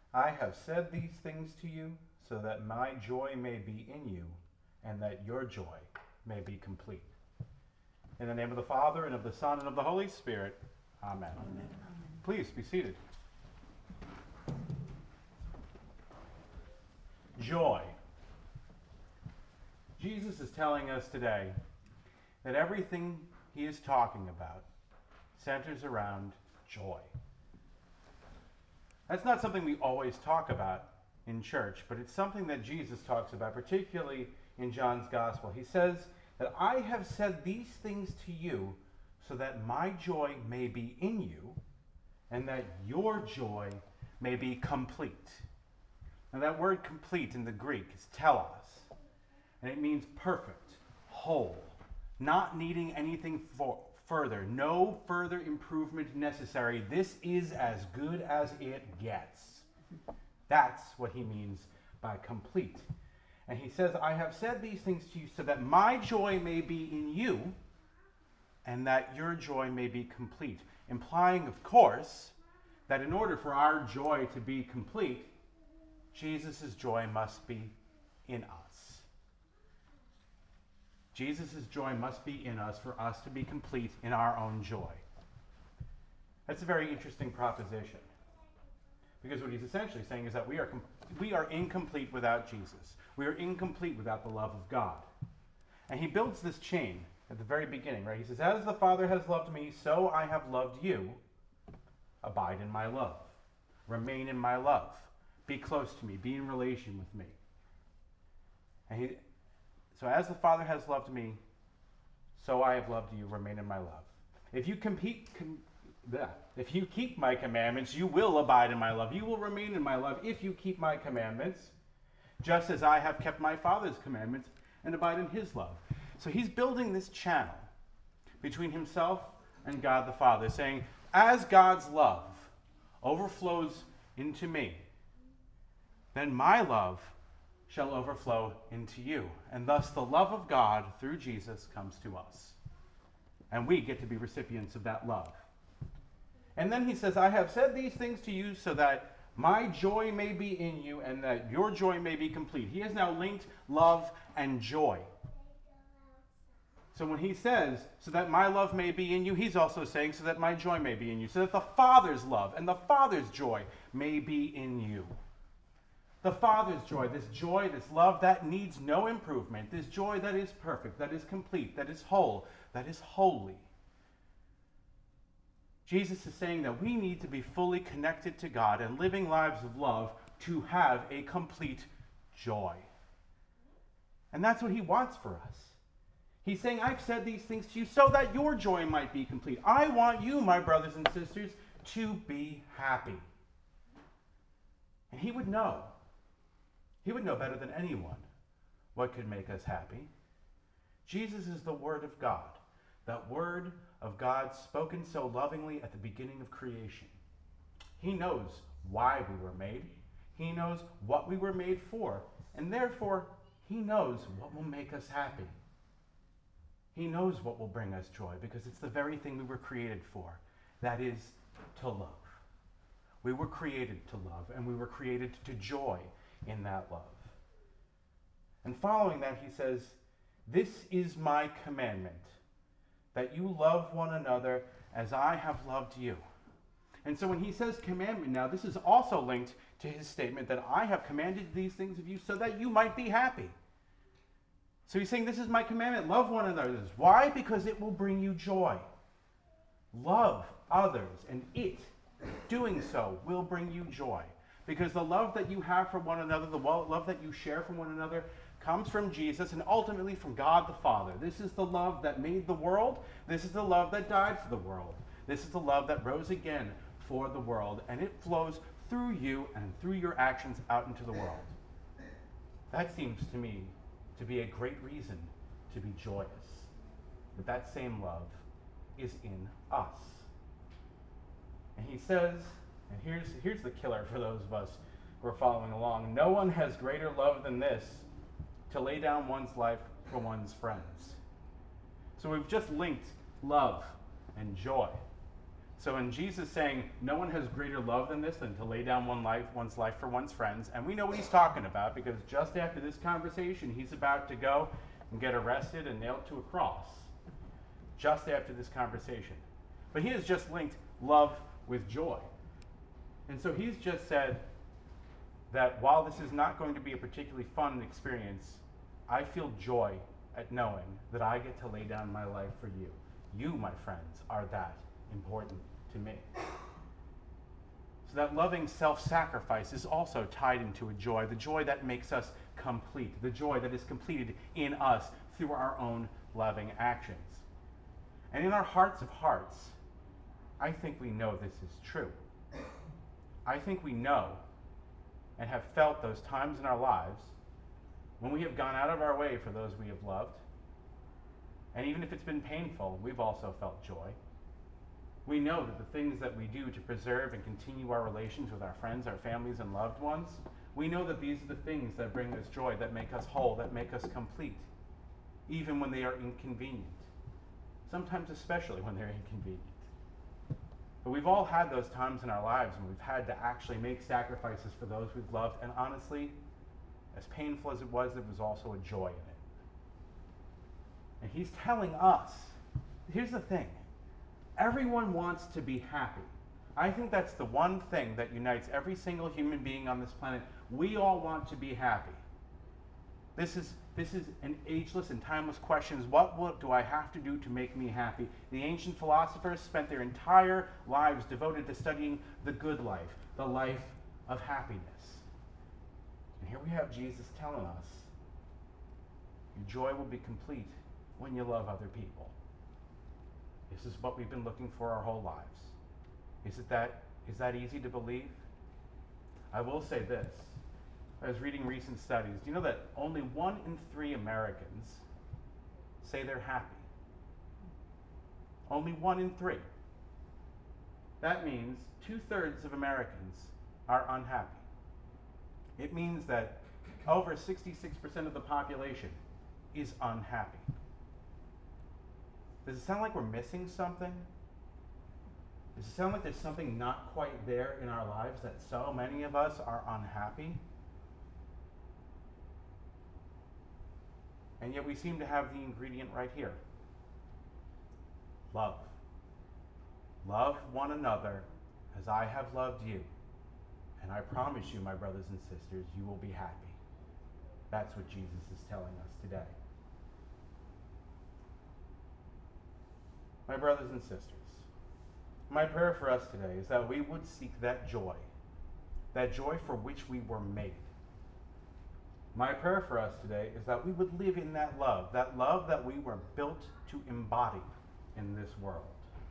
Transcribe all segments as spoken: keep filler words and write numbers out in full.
I have said these things to you so that my joy may be in you and that your joy may be complete. In the name of the Father, and of the Son, and of the Holy Spirit. Amen. Amen. Please be seated. Joy. Jesus is telling us today that everything he is talking about centers around joy. That's not something we always talk about in church, but it's something that Jesus talks about, particularly in John's Gospel. He says that I have said these things to you so that my joy may be in you and that your joy may be complete. Now that word complete in the Greek is telos, and it means perfect, whole, not needing anything for, further, no further improvement necessary. This is as good as it gets. That's what he means by complete. And he says, I have said these things to you so that my joy may be in you and that your joy may be complete. Implying, of course, that in order for our joy to be complete, Jesus' joy must be in us. Jesus' joy must be in us for us to be complete in our own joy. That's a very interesting proposition. Because what he's essentially saying is that we are, com- we are incomplete without Jesus. We are incomplete without the love of God. And he builds this chain at the very beginning, right? He says, as the Father has loved me, so I have loved you. Abide in my love. Remain in my love. Be close to me. Be in relation with me. And he, so as the Father has loved me, so I have loved you. Remain in my love. If you compete... Com- If you keep my commandments, you will abide in my love. You will remain in my love if you keep my commandments, just as I have kept my Father's commandments and abide in his love. So he's building this channel between himself and God the Father, saying, as God's love overflows into me, then my love shall overflow into you. And thus the love of God through Jesus comes to us. And we get to be recipients of that love. And then he says, I have said these things to you so that my joy may be in you and that your joy may be complete. He has now linked love and joy. So when he says, so that my love may be in you, he's also saying, so that my joy may be in you. So that the Father's love and the Father's joy may be in you. The Father's joy, this joy, this love that needs no improvement, this joy that is perfect, that is complete, that is whole, that is holy. Jesus is saying that we need to be fully connected to God and living lives of love to have a complete joy. And that's what he wants for us. He's saying, I've said these things to you so that your joy might be complete. I want you, my brothers and sisters, to be happy. And he would know. He would know better than anyone what could make us happy. Jesus is the Word of God. That Word of God spoken so lovingly at the beginning of creation. He knows why we were made. He knows what we were made for. And therefore, he knows what will make us happy. He knows what will bring us joy because it's the very thing we were created for. That is, to love. We were created to love, and we were created to joy in that love. And following that, he says, this is my commandment, that you love one another as I have loved you. And so when he says commandment now, this is also linked to his statement that I have commanded these things of you so that you might be happy. So he's saying, this is my commandment, love one another. Why? Because it will bring you joy. Love others, and it, doing so, will bring you joy. Because the love that you have for one another, the love that you share from one another, comes from Jesus and ultimately from God the Father. This is the love that made the world. This is the love that died for the world. This is the love that rose again for the world. And it flows through you and through your actions out into the world. That seems to me to be a great reason to be joyous. That that same love is in us. And he says, and here's, here's the killer for those of us who are following along, no one has greater love than this, to lay down one's life for one's friends. So we've just linked love and joy. So in Jesus saying, no one has greater love than this, than to lay down one life, one's life for one's friends, and we know what he's talking about, because just after this conversation, he's about to go and get arrested and nailed to a cross. Just after this conversation. But he has just linked love with joy. And so he's just said that while this is not going to be a particularly fun experience, I feel joy at knowing that I get to lay down my life for you. You, my friends, are that important to me. So that loving self-sacrifice is also tied into a joy, the joy that makes us complete, the joy that is completed in us through our own loving actions. And in our hearts of hearts, I think we know this is true. I think we know and have felt those times in our lives when we have gone out of our way for those we have loved. And even if it's been painful, we've also felt joy. We know that the things that we do to preserve and continue our relations with our friends, our families, and loved ones, we know that these are the things that bring us joy, that make us whole, that make us complete, even when they are inconvenient. Sometimes especially when they're inconvenient. But we've all had those times in our lives when we've had to actually make sacrifices for those we've loved, and honestly, as painful as it was, there was also a joy in it. And he's telling us, here's the thing, everyone wants to be happy. I think that's the one thing that unites every single human being on this planet. We all want to be happy. This is, this is an ageless and timeless question. Is what, what do I have to do to make me happy? The ancient philosophers spent their entire lives devoted to studying the good life, the life of happiness. And here we have Jesus telling us, your joy will be complete when you love other people. This is what we've been looking for our whole lives. Is it that, is that easy to believe? I will say this. I was reading recent studies. Do you know that only one in three Americans say they're happy? Only one in three. That means two-thirds of Americans are unhappy. It means that over sixty-six percent of the population is unhappy. Does it sound like we're missing something? Does it sound like there's something not quite there in our lives that so many of us are unhappy? And yet we seem to have the ingredient right here. Love. Love one another as I have loved you. And I promise you, my brothers and sisters, you will be happy. That's what Jesus is telling us today. My brothers and sisters, my prayer for us today is that we would seek that joy, that joy for which we were made. My prayer for us today is that we would live in that love, that love that we were built to embody in this world.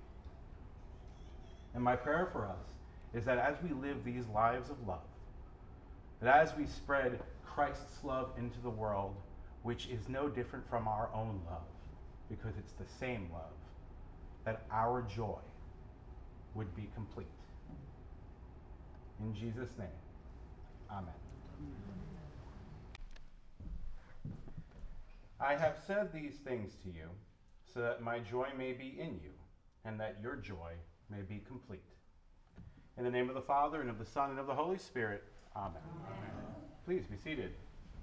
And my prayer for us is that as we live these lives of love, that as we spread Christ's love into the world, which is no different from our own love, because it's the same love, that our joy would be complete. In Jesus' name, amen. I have said these things to you so that my joy may be in you, and that your joy may be complete. In the name of the Father, and of the Son, and of the Holy Spirit, amen. Amen. Please be seated.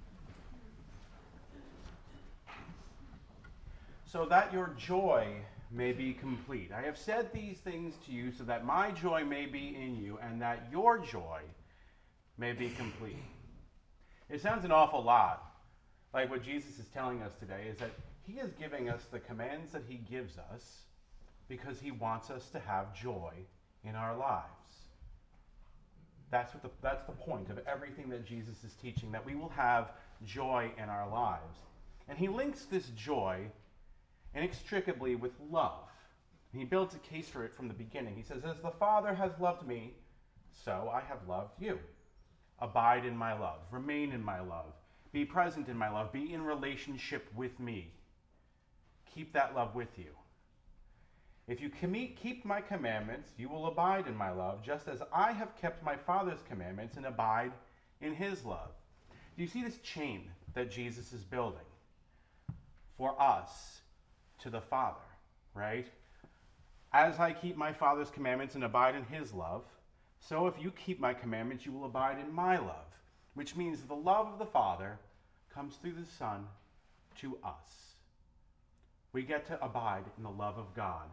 So that your joy may be complete. I have said these things to you so that my joy may be in you, and that your joy may be complete. It sounds an awful lot like what Jesus is telling us today, is that he is giving us the commands that he gives us because he wants us to have joy in our lives. That's what the, that's the point of everything that Jesus is teaching, that we will have joy in our lives. And he links this joy inextricably with love. And he builds a case for it from the beginning. He says, as the Father has loved me, so I have loved you. Abide in my love. Remain in my love. Be present in my love. Be in relationship with me. Keep that love with you. If you keep my commandments, you will abide in my love, just as I have kept my Father's commandments and abide in his love. Do you see this chain that Jesus is building for us to the Father, right? As I keep my Father's commandments and abide in his love, so if you keep my commandments, you will abide in my love, which means the love of the Father comes through the Son to us. We get to abide in the love of God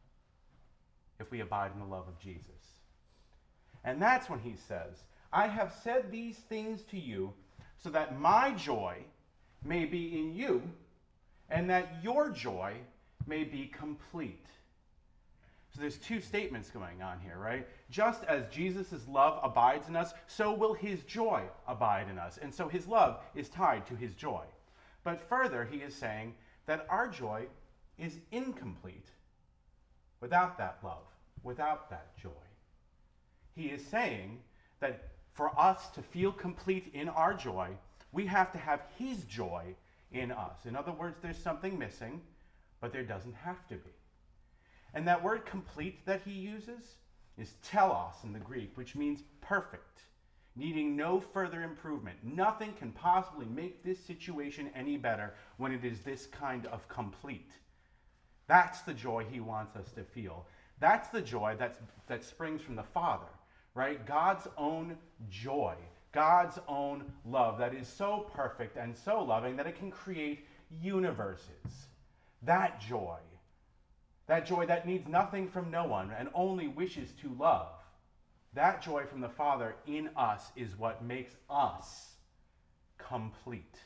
if we abide in the love of Jesus. And that's when he says, I have said these things to you so that my joy may be in you and that your joy may be complete. So there's two statements going on here, right? Just as Jesus' love abides in us, so will his joy abide in us. And so his love is tied to his joy. But further, he is saying that our joy is incomplete without that love, without that joy. He is saying that for us to feel complete in our joy, we have to have his joy in us. In other words, there's something missing, but there doesn't have to be. And that word complete that he uses is telos in the Greek, which means perfect, needing no further improvement. Nothing can possibly make this situation any better when it is this kind of complete. That's the joy he wants us to feel. That's the joy that's, that springs from the Father, right? God's own joy, God's own love that is so perfect and so loving that it can create universes. That joy. That joy that needs nothing from no one and only wishes to love. That joy from the Father in us is what makes us complete.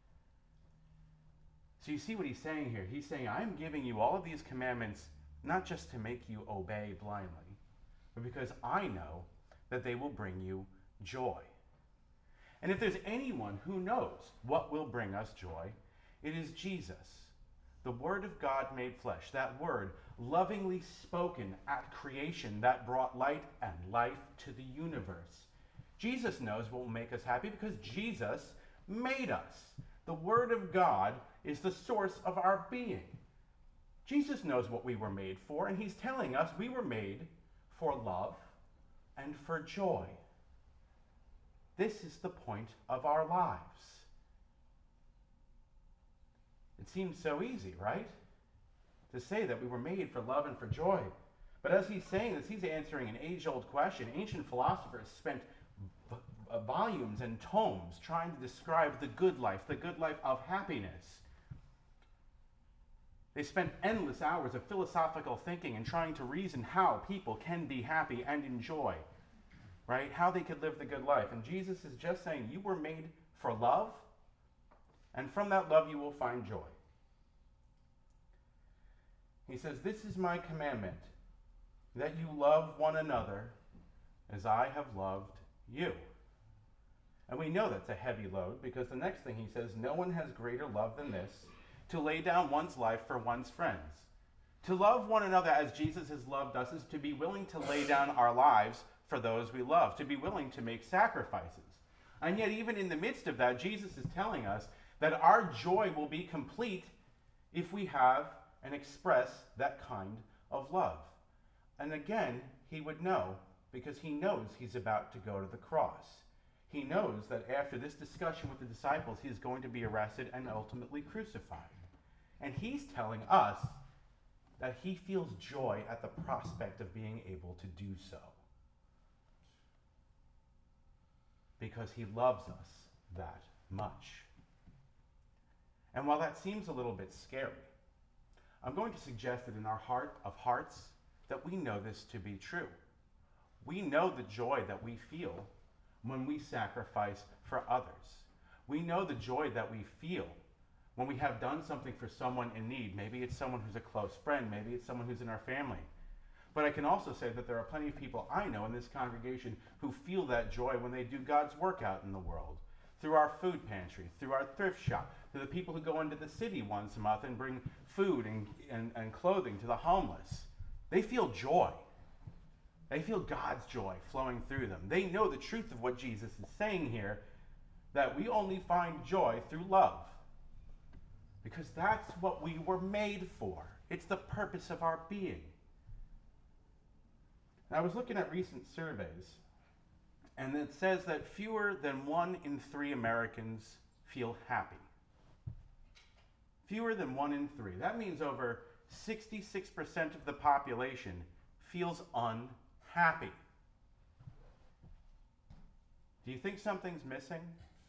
So you see what he's saying here. He's saying, I'm giving you all of these commandments not just to make you obey blindly, but because I know that they will bring you joy. And if there's anyone who knows what will bring us joy, it is Jesus. The Word of God made flesh, that Word lovingly spoken at creation that brought light and life to the universe. Jesus knows what will make us happy because Jesus made us. The Word of God is the source of our being. Jesus knows what we were made for, and he's telling us we were made for love and for joy. This is the point of our lives. It seems so easy, right? To say that we were made for love and for joy. But as he's saying this, he's answering an age-old question. Ancient philosophers spent v- volumes and tomes trying to describe the good life, the good life of happiness. They spent endless hours of philosophical thinking and trying to reason how people can be happy and enjoy, right? How they could live the good life. And Jesus is just saying, you were made for love, and from that love you will find joy. He says, this is my commandment, that you love one another as I have loved you. And we know that's a heavy load because the next thing he says, no one has greater love than this, to lay down one's life for one's friends. To love one another as Jesus has loved us is to be willing to lay down our lives for those we love, to be willing to make sacrifices. And yet even in the midst of that, Jesus is telling us that our joy will be complete if we have and express that kind of love. And again, he would know because he knows he's about to go to the cross. He knows that after this discussion with the disciples, he is going to be arrested and ultimately crucified. And he's telling us that he feels joy at the prospect of being able to do so. Because he loves us that much. And while that seems a little bit scary, I'm going to suggest that in our heart of hearts that we know this to be true. We know the joy that we feel when we sacrifice for others. We know the joy that we feel when we have done something for someone in need. Maybe it's someone who's a close friend. Maybe it's someone who's in our family. But I can also say that there are plenty of people I know in this congregation who feel that joy when they do God's work out in the world. Through our food pantry, through our thrift shop, through the people who go into the city once a month and bring food and, and, and clothing to the homeless. They feel joy. They feel God's joy flowing through them. They know the truth of what Jesus is saying here, that we only find joy through love. Because that's what we were made for. It's the purpose of our being. And I was looking at recent surveys, and it says that fewer than one in three Americans feel happy. Fewer than one in three. That means over sixty-six percent of the population feels unhappy. Do you think something's missing?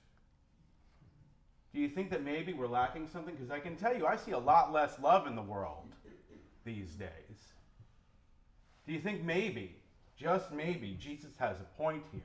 Do you think that maybe we're lacking something? Because I can tell you, I see a lot less love in the world these days. Do you think maybe, just maybe, Jesus has a point here?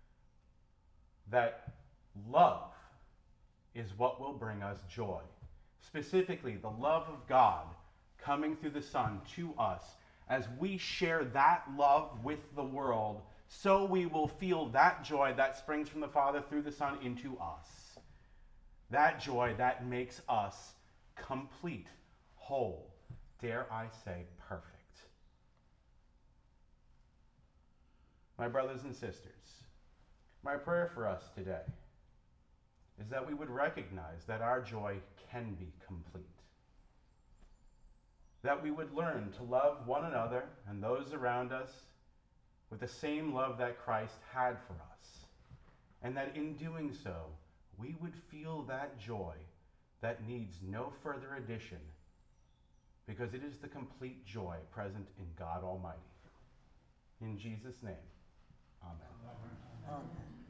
That love is what will bring us joy. Specifically, the love of God coming through the Son to us. As we share that love with the world, so we will feel that joy that springs from the Father through the Son into us. That joy that makes us complete, whole, dare I say, perfect. My brothers and sisters, my prayer for us today is that we would recognize that our joy can be complete. That we would learn to love one another and those around us with the same love that Christ had for us. And that in doing so, we would feel that joy that needs no further addition, because it is the complete joy present in God Almighty. In Jesus' name, amen. Amen.